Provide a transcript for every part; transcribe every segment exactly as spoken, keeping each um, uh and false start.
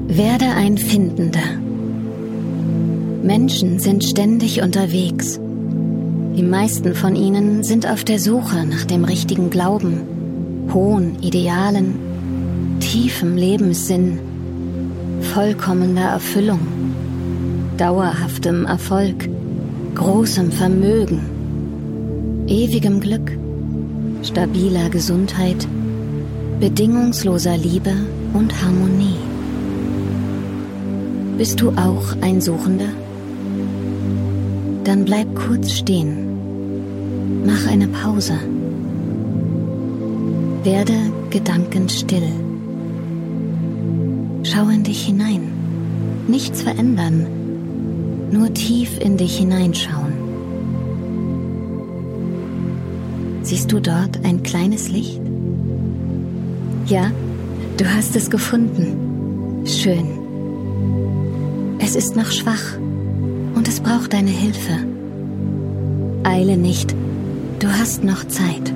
Werde ein Findender. Menschen sind ständig unterwegs. Die meisten von ihnen sind auf der Suche nach dem richtigen Glauben, hohen Idealen, tiefem Lebenssinn, vollkommener Erfüllung, dauerhaftem Erfolg, großem Vermögen, ewigem Glück, stabiler Gesundheit, bedingungsloser Liebe und Harmonie. Bist du auch ein Suchender? Dann bleib kurz stehen. Mach eine Pause. Werde gedankenstill. Schau in dich hinein. Nichts verändern, nur tief in dich hineinschauen. Siehst du dort ein kleines Licht? Ja, du hast es gefunden. Schön. Es ist noch schwach und es braucht deine Hilfe. Eile nicht, du hast noch Zeit.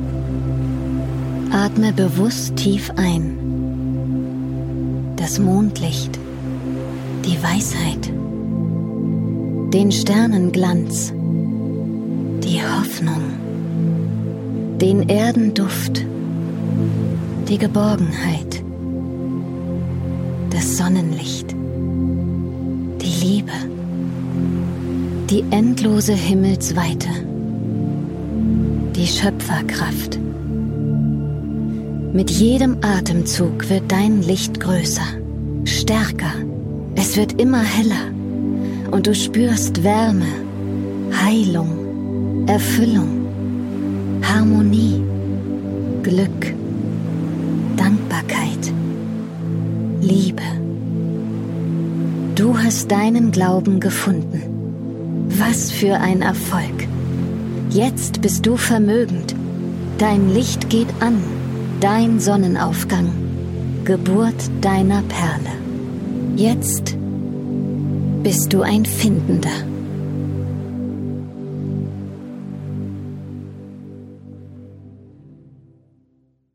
Atme bewusst tief ein. Das Mondlicht, die Weisheit, den Sternenglanz, die Hoffnung, den Erdenduft, die Geborgenheit, das Sonnenlicht, die Liebe, die endlose Himmelsweite, die Schöpferkraft. Mit jedem Atemzug wird dein Licht größer, stärker, es wird immer heller und du spürst Wärme, Heilung, Erfüllung, Harmonie, Glück, Dankbarkeit, Liebe. Du hast deinen Glauben gefunden. Was für ein Erfolg! Jetzt bist du vermögend. Dein Licht geht an, dein Sonnenaufgang, Geburt deiner Perle. Jetzt bist du ein Findender.